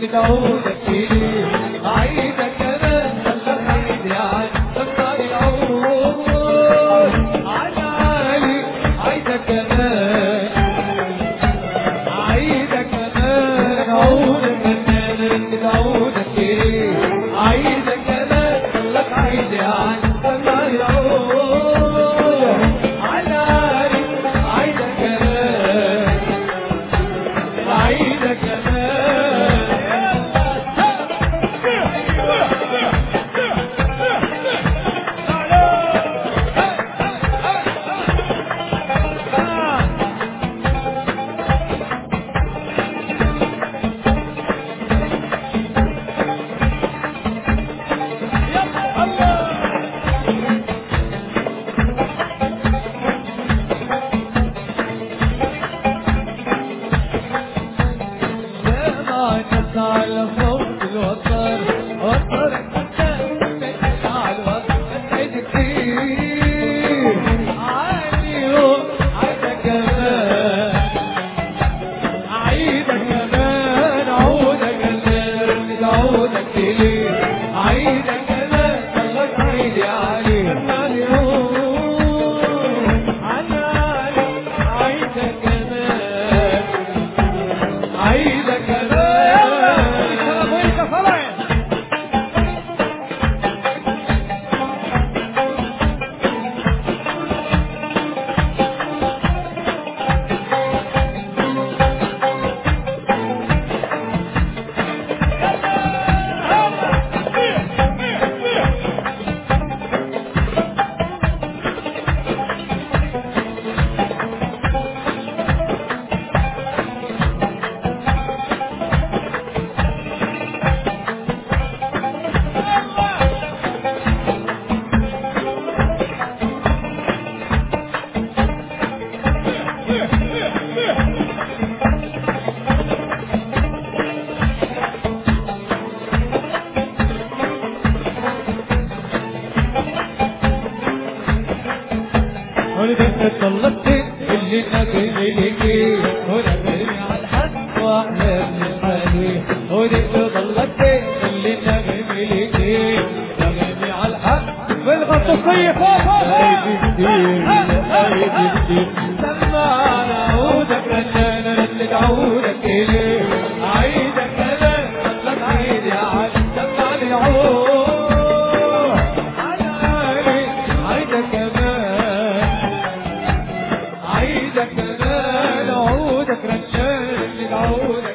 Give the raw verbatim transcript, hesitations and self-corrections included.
تعودك فيه عيدك كمان خلك عيد يعني تختار العود على علي عيدك كمان عيدك كمان عودك كمان تعودك فيه عيدك كمان خلك عيد يعني تختار العود على علي عيدك كمان عيدك كمان على صوت الوتر وترك حتى على الوتر عيد كتير عالي عيدك كمان عيدك كمان عودك كمان تعودك كتير عيدك كمان خلك عيد يا علي علي على علي عيدك كمان عيدك كمان ولدك طلقت اللي نبني لكي ونبني على الحد واحنا بنحالي ولدك طلقت اللي نبني لكي نبني على الحد بالغطوسية فوق هايدي الدين هايدي الدين سمعنا عودك رجانا اللي تعودك إليه عيدك كمان خلك عيد يا علي سمعني عود على علي عيدك كمان عيدك كمان عودك رجال اللي تعودك